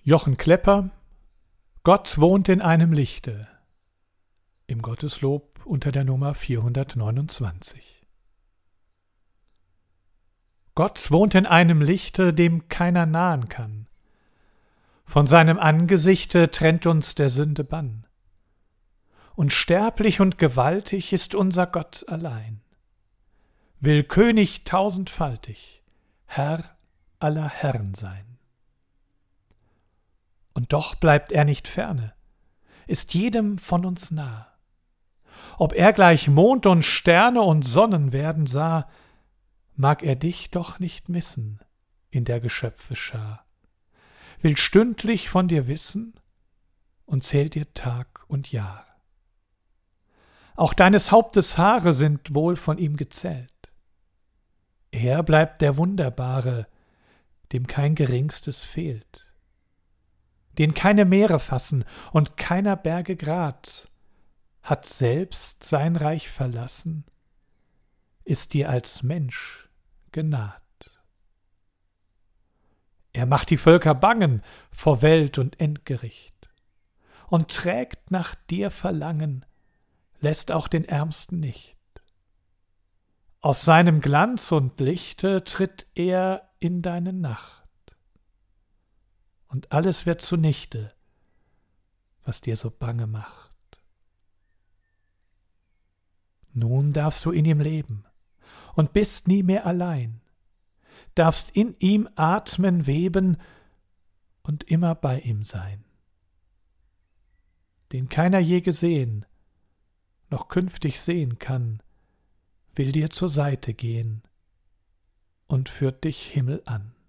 Jochen Klepper: Gott wohnt in einem Lichte, im Gotteslob unter der Nummer 429. Gott wohnt in einem Lichte, dem keiner nahen kann. Von seinem Angesichte trennt uns der Sünde Bann. Unsterblich und gewaltig ist unser Gott allein. Will König tausendfaltig, Herr aller Herren sein. Und doch bleibt er nicht ferne, ist jedem von uns nah. Ob er gleich Mond und Sterne und Sonnen werden sah, mag er dich doch nicht missen in der Geschöpfe Schar. Will stündlich von dir wissen und zählt dir Tag und Jahr. Auch deines Hauptes Haare sind wohl von ihm gezählt. Er bleibt der Wunderbare, dem kein Geringstes fehlt, den keine Meere fassen und keiner Berge Grat, hat selbst sein Reich verlassen, ist dir als Mensch genaht. Er macht die Völker bangen vor Welt und Endgericht und trägt nach dir Verlangen, lässt auch den Ärmsten nicht. Aus seinem Glanz und Lichte tritt er in deine Nacht, und alles wird zunichte, was dir so bange macht. Nun darfst du in ihm leben und bist nie mehr allein, darfst in ihm atmen, weben und immer bei ihm sein. Den keiner je gesehen, noch künftig sehen kann, will dir zur Seite gehen und führt dich Himmel an.